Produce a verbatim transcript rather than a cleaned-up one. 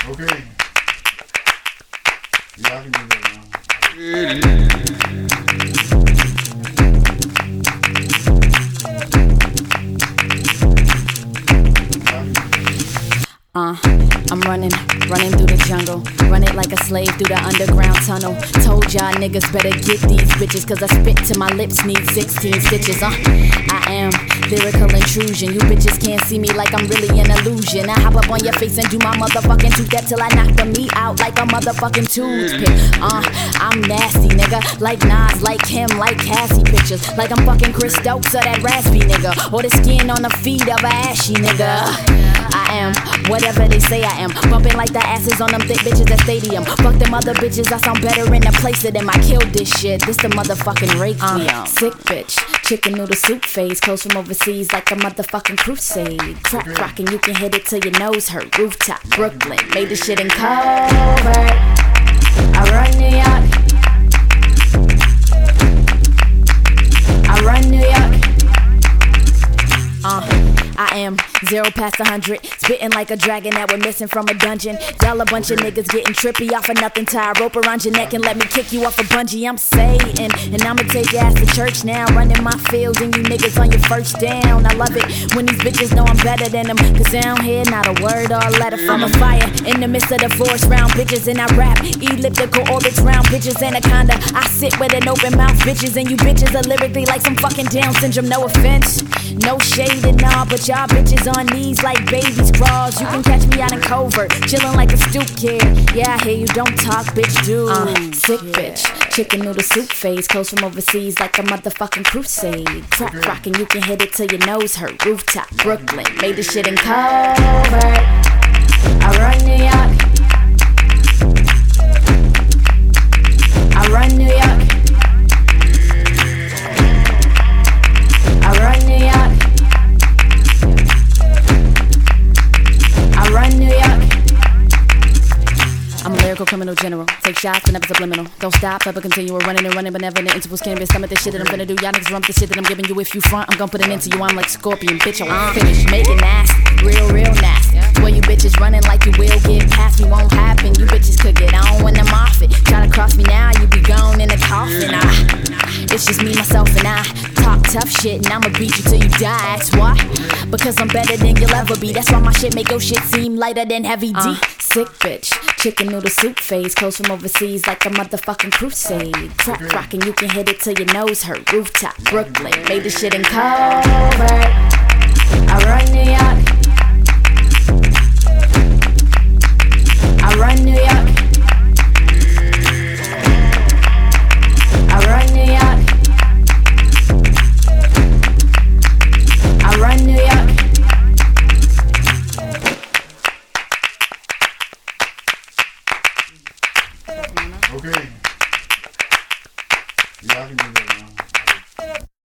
Okay. Yeah, I can do that now. Uh, I'm running, running through the jungle. Run it like a slave through the underground tunnel. Told y'all niggas better get these bitches, cause I spit till my lips need sixteen stitches. Uh, I am lyrical intrusion. You bitches can't see me like I'm really an illusion. I hop up on your face and do my motherfucking two-step till I knock the meat out like a motherfucking toothpick. Uh, I'm nasty, nigga. Like Nas, like him, like Cassie pictures. Like I'm fucking Chris Stokes or that raspy nigga. Or the skin on the feet of a ashy nigga. I am whatever they say I am. Bumping like the asses on them thick bitches at stadium. Fuck them other bitches, I sound better in the place of them. I killed this shit, this the motherfucking requiem. Uh, sick bitch, chicken noodle soup phase. Clothes from overseas like a motherfucking crusade. Trap rockin', you can hit it till your nose hurt. Rooftop, Brooklyn, made this shit in covert. I run New York. I run New York. Uh, I am zero past a hundred, spitting like a dragon that we're missing from a dungeon. Y'all a bunch of niggas getting trippy off of nothing. Tie a rope around your neck and let me kick you off a bungee. I'm Satan, and I'ma take your ass to church now. Running my field and you niggas on your first down. I love it when these bitches know I'm better than them, cause they don't hear not a word or a letter from a fire. In the midst of the forest round bitches and I rap elliptical orbits round bitches anaconda. I sit with an open mouth bitches and you bitches are lyrically like some fucking Down syndrome. No offense, no shade and all, but y'all bitches on knees like babies crawls. You can catch me out in covert, chillin' like a stoop kid. Yeah, I hear you don't talk, bitch, do. Uh, sick bitch, chicken noodle soup phase. Clothes from overseas like a motherfucking crusade. Trap rockin', you can hit it till your nose hurt. Rooftop, Brooklyn, made this shit in covert. I run New York. I run New York. I run New York. I run New York. I'm a lyrical criminal general. Take shots and never subliminal. Don't stop, ever continue. We're running and running, but never in the intervals. Can't be stomach this shit that I'm gonna do. Y'all niggas rump the shit that I'm giving you. If you front, I'm gonna put an end to you. I'm like Scorpion, bitch. I won't finish. Make it nasty, real, real nasty. Where you bitches running like you will get past me, won't happen. You bitches could get on when I'm off it. Try to cross me now, you be gone in a coffin. I, it's just me, myself, and I. Talk tough shit and I'ma beat you till you die. That's why, because I'm better than you'll ever be. That's why my shit make your shit seem lighter than heavy D. Uh, sick bitch, chicken noodle soup phase. Clothes from overseas like a motherfucking crusade. Trap rockin', you can hit it till your nose hurt. Rooftop, Brooklyn, made this shit in covert. I run New York. I run New York. I run New York. I run New York. Okay. Yeah, I can do that now.